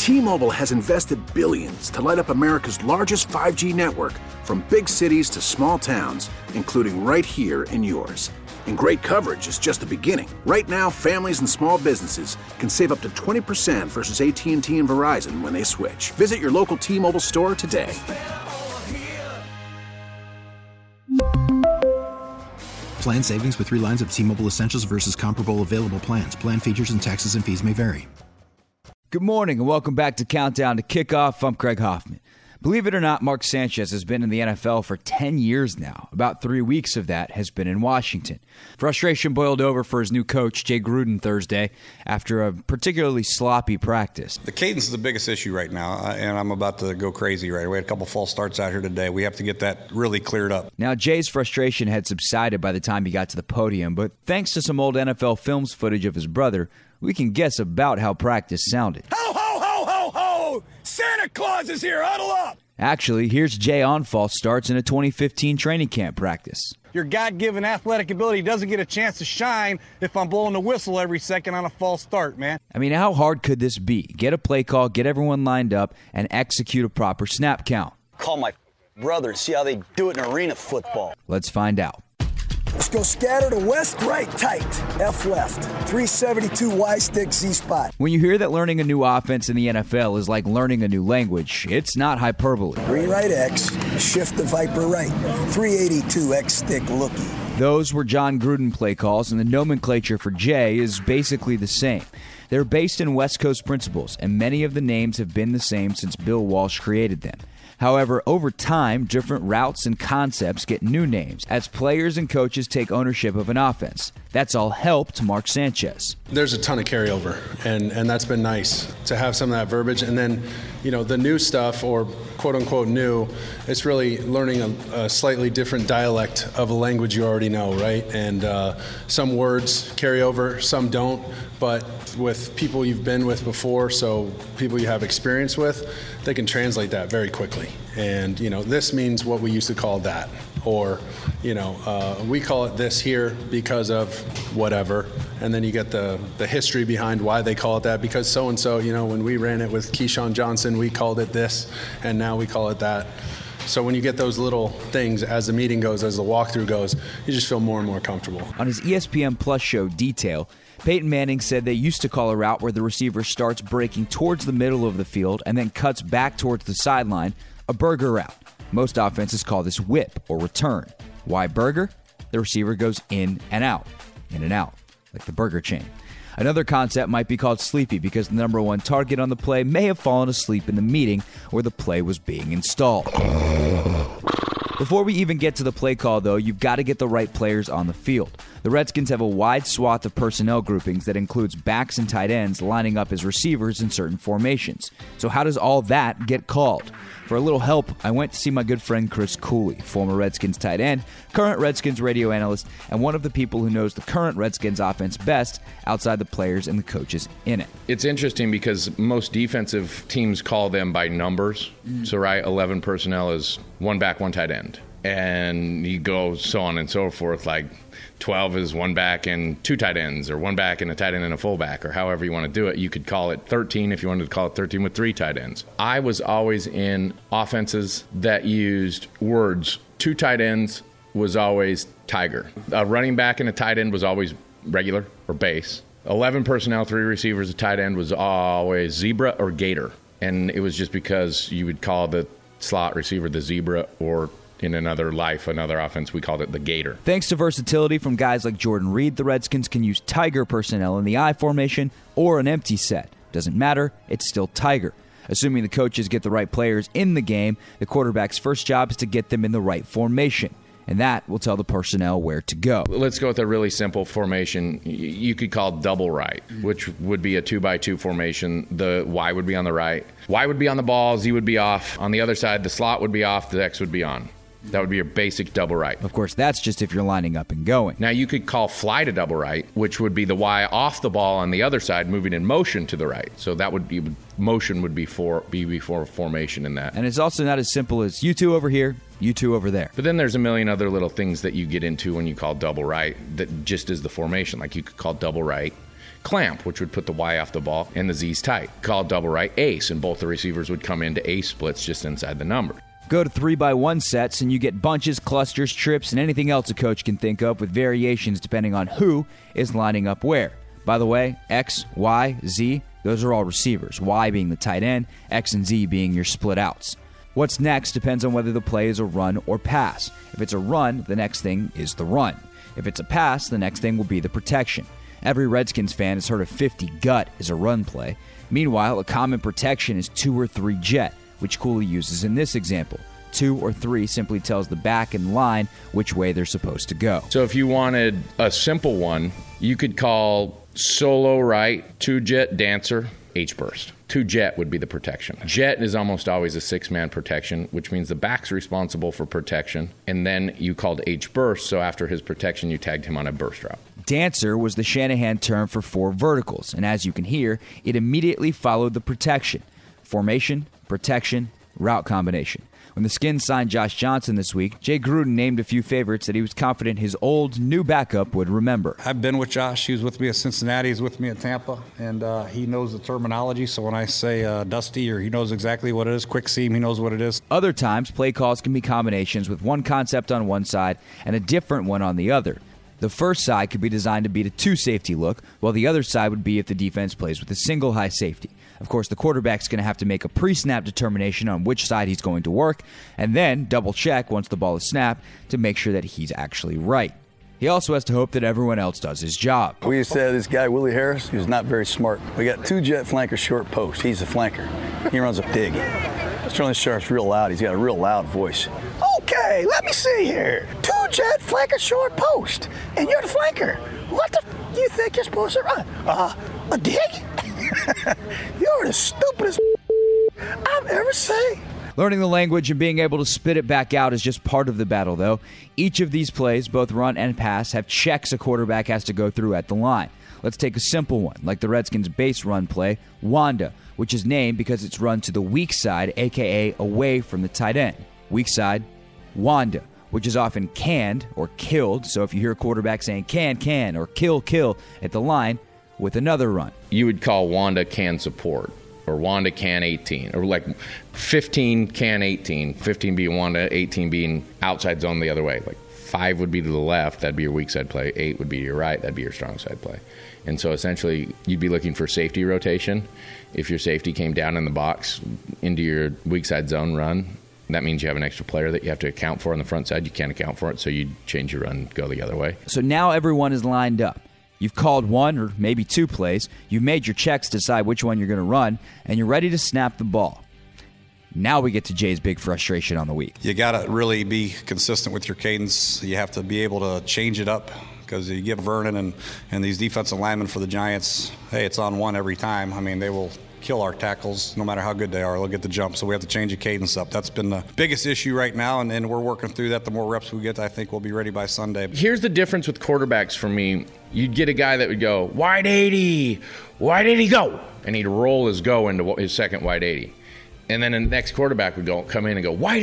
T-Mobile has invested billions to light up America's largest 5G network, from big cities to small towns, including right here in yours. And great coverage is just the beginning. Right now, families and small businesses can save up to 20% versus AT&T and Verizon when they switch. Visit your local T-Mobile store today. Plan savings with 3 lines of T-Mobile Essentials versus comparable available plans. Plan features and taxes and fees may vary. Good morning and welcome back to Countdown to Kickoff. I'm Craig Hoffman. Believe it or not, Mark Sanchez has been in the NFL for 10 years now. About 3 weeks of that has been in Washington. Frustration boiled over for his new coach, Jay Gruden, Thursday after a particularly sloppy practice. The cadence is the biggest issue right now, and I'm about to go crazy right away. We had a couple false starts out here today. We have to get that really cleared up. Now, Jay's frustration had subsided by the time he got to the podium, but thanks to some old NFL films footage of his brother, we can guess about how practice sounded. Ho, ho, ho, ho, ho! Santa Claus is here! Huddle up! Actually, here's Jay on false starts in a 2015 training camp practice. Your God-given athletic ability doesn't get a chance to shine if I'm blowing the whistle every second on a false start, man. I mean, how hard could this be? Get a play call, get everyone lined up, and execute a proper snap count. Call my brother and see how they do it in arena football. Let's find out. Let's go scatter to west, right, tight. F left. 372 Y stick, Z spot. When you hear that learning a new offense in the NFL is like learning a new language, it's not hyperbole. Green right X, shift the Viper right. 382 X stick looky. Those were John Gruden play calls, and the nomenclature for Jay is basically the same. They're based in West Coast principles, and many of the names have been the same since Bill Walsh created them. However, over time, different routes and concepts get new names as players and coaches take ownership of an offense. That's all helped Mark Sanchez. There's a ton of carryover, and that's been nice to have some of that verbiage. And then, the new stuff, or quote-unquote new, it's really learning a slightly different dialect of a language you already know, right? And some words carry over, some don't. But with people you've been with before, so people you have experience with, they can translate that very quickly. And, this means what we used to call that. Or, we call it this here because of whatever. And then you get the history behind why they call it that. Because so-and-so, when we ran it with Keyshawn Johnson, we called it this, and now we call it that. So when you get those little things as the meeting goes, as the walkthrough goes, you just feel more and more comfortable. On his ESPN Plus show, Detail, Peyton Manning said they used to call a route where the receiver starts breaking towards the middle of the field and then cuts back towards the sideline, a burger route. Most offenses call this whip or return. Why burger? The receiver goes in and out, like the burger chain. Another concept might be called sleepy because the number one target on the play may have fallen asleep in the meeting where the play was being installed. Before we even get to the play call, though, you've got to get the right players on the field. The Redskins have a wide swath of personnel groupings that includes backs and tight ends lining up as receivers in certain formations. So how does all that get called? For a little help, I went to see my good friend Chris Cooley, former Redskins tight end, current Redskins radio analyst, and one of the people who knows the current Redskins offense best outside the players and the coaches in it. It's interesting because most defensive teams call them by numbers. So, 11 personnel is one back, one tight end. And you go so on and so forth, like 12 is one back and two tight ends, or one back and a tight end and a fullback, or however you want to do it. You could call it 13 if you wanted to call it 13 with three tight ends. I was always in offenses that used words. Two tight ends was always tiger. A running back and a tight end was always regular or base. 11 personnel, 3 receivers, a tight end was always zebra or gator. And it was just because you would call the slot receiver the zebra, or in another offense, we called it the gator. Thanks to versatility from guys like Jordan Reed, the Redskins can use tiger personnel in the I formation or an empty set. Doesn't matter, it's still tiger. Assuming the coaches get the right players in the game, the quarterback's first job is to get them in the right formation. And that will tell the personnel where to go. Let's go with a really simple formation. You could call double right, which would be a 2x2 formation. The Y would be on the right. Y would be on the ball, Z would be off. On the other side, the slot would be off, the X would be on. That would be your basic double right. Of course, that's just if you're lining up and going. Now, you could call fly to double right, which would be the Y off the ball on the other side, moving in motion to the right. So that would be, motion would be before formation in that. And it's also not as simple as you two over here, you two over there. But then there's a million other little things that you get into when you call double right that just is the formation. Like you could call double right, clamp, which would put the Y off the ball, and the Z's tight. Called double right ace, and both the receivers would come into ace splits just inside the number. Go to 3x1 sets and you get bunches, clusters, trips, and anything else a coach can think of with variations depending on who is lining up where. By the way, X, Y, Z, those are all receivers, Y being the tight end, X and Z being your split outs. What's next depends on whether the play is a run or pass. If it's a run, the next thing is the run. If it's a pass, the next thing will be the protection. Every Redskins fan has heard of 50 gut as a run play. Meanwhile, a common protection is 2 or 3 jet, which Cooley uses in this example. 2 or 3 simply tells the back and line which way they're supposed to go. So if you wanted a simple one, you could call solo right, 2 jet dancer, H burst. 2 jet would be the protection. Jet is almost always a 6-man protection, which means the back's responsible for protection, and then you called H burst, so after his protection, you tagged him on a burst route. Dancer was the Shanahan term for 4 verticals, and as you can hear, it immediately followed the protection. Formation, protection, route combination. When the Skins signed Josh Johnson this week, Jay Gruden named a few favorites that he was confident his old, new backup would remember. I've been with Josh. He was with me at Cincinnati. He's with me at Tampa. And he knows the terminology. So when I say dusty, or he knows exactly what it is, quick seam, he knows what it is. Other times, play calls can be combinations with one concept on one side and a different one on the other. The first side could be designed to beat a 2-safety look, while the other side would be if the defense plays with a single high safety. Of course, the quarterback's going to have to make a pre-snap determination on which side he's going to work, and then double-check once the ball is snapped to make sure that he's actually right. He also has to hope that everyone else does his job. We used to have this guy, Willie Harris, who's not very smart. We got 2 jet flanker short post. He's a flanker. He runs a pig. Sterling Sharp's real loud. He's got a real loud voice. Okay, let me see here. 2 jet flanker short post, and you're the flanker. What the you think you're supposed to run? A dig? You're the stupidest I've ever seen. Learning the language and being able to spit it back out is just part of the battle, though. Each of these plays, both run and pass, have checks a quarterback has to go through at the line. Let's take a simple one, like the Redskins' base run play, Wanda, which is named because it's run to the weak side, a.k.a. away from the tight end. Weak side, Wanda, which is often canned or killed. So if you hear a quarterback saying can, or kill at the line with another run. You would call Wanda can support, or Wanda can 18, or like 15 can 18, 15 being Wanda, 18 being outside zone the other way. Like 5 would be to the left, that'd be your weak side play. 8 would be to your right, that'd be your strong side play. And so essentially, you'd be looking for safety rotation. If your safety came down in the box into your weak side zone run, that means you have an extra player that you have to account for on the front side. You can't account for it, so you change your run, go the other way. So now everyone is lined up. You've called 1 or maybe 2 plays. You've made your checks to decide which one you're going to run, and you're ready to snap the ball. Now we get to Jay's big frustration on the week. You got to really be consistent with your cadence. You have to be able to change it up, because you give Vernon and these defensive linemen for the Giants, hey, it's on 1 every time. I mean, they will kill our tackles no matter how good they are. They'll get the jump, so we have to change the cadence up. That's been the biggest issue right now, and we're working through that. The more reps we get, I think we'll be ready by Sunday. Here's the difference with quarterbacks for me. You'd get a guy that would go, wide 80, go, and he'd roll his go into his second wide 80. And then the next quarterback would come in and go, wide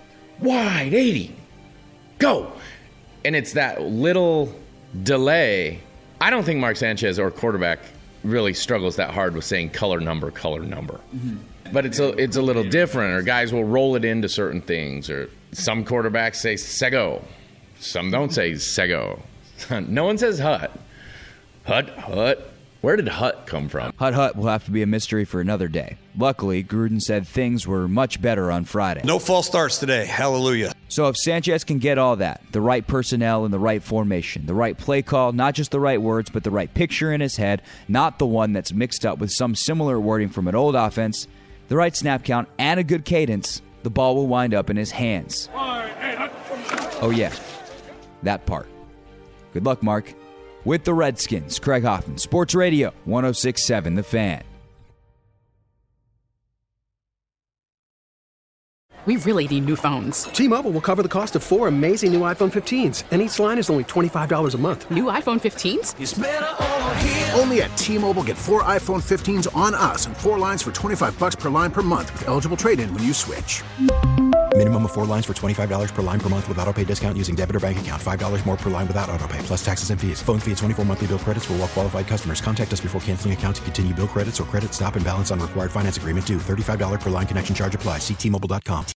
80, go. And it's that little delay. I don't think Mark Sanchez or quarterback really struggles that hard with saying color number. Mm-hmm. But it's a little different, or guys will roll it into certain things, or some quarterbacks say Sego. Some don't say Sego. No one says Hut. Hut. Where did Hut come from? Hut will have to be a mystery for another day. Luckily, Gruden said things were much better on Friday. No false starts today. Hallelujah. So if Sanchez can get all that, the right personnel and the right formation, the right play call, not just the right words, but the right picture in his head, not the one that's mixed up with some similar wording from an old offense, the right snap count, and a good cadence, the ball will wind up in his hands. Oh yeah, that part. Good luck, Mark. With the Redskins, Craig Hoffman, Sports Radio 106.7 The Fan. We really need new phones. T-Mobile will cover the cost of 4 amazing new iPhone 15s, and each line is only $25 a month. New iPhone 15s? It's better over here. Only at T-Mobile, get 4 iPhone 15s on us and 4 lines for $25 per line per month with eligible trade-in when you switch. Minimum of 4 lines for $25 per line per month with autopay discount using debit or bank account. $5 more per line without autopay, plus taxes and fees. Phone fee at 24 monthly bill credits for well-qualified customers. Contact us before canceling account to continue bill credits or credit stop and balance on required finance agreement due. $35 per line connection charge applies. See T-Mobile.com.